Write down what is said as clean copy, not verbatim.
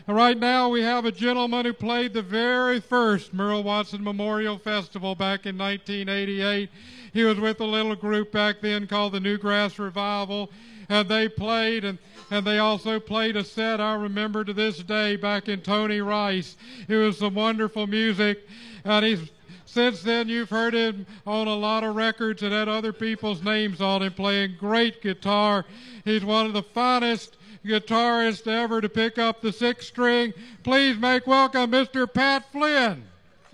Right now we have a gentleman who played the very first Merle Watson Memorial Festival back in 1988. He was with a little group back then called the Newgrass Revival, and they played, and they also played a set I remember to this day back in Tony Rice. It was some wonderful music, and since then you've heard him on a lot of records and had other people's names on him, playing great guitar. He's one of the finest guitarist ever to pick up the sixth string. Please make welcome Mr. Pat Flynn.